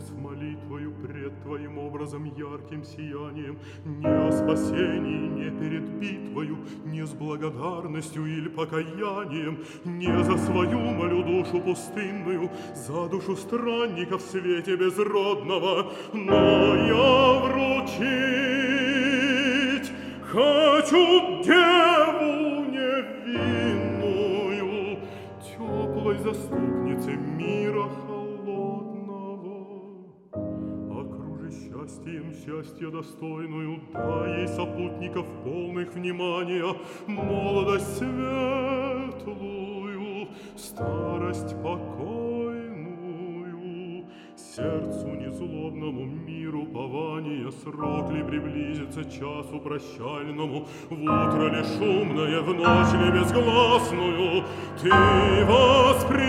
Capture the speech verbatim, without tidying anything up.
с молитвою пред Твоим образом ярким сиянием, не о спасении, не перед битвою, не с благодарностью или покаянием, не за свою молю душу пустынную, за душу странника в свете безродного, но я вручить хочу Деву невинную, теплой заступнице мира холодного. Окружи счастьем счастья достойную, дай ей сопутников полных внимания, молодость светлую, старость покойную, сердцу незлобному миру пования. Срок ли приблизится часу прощальному, в утро ли шумное, в ночь ли безгласную, ты воспри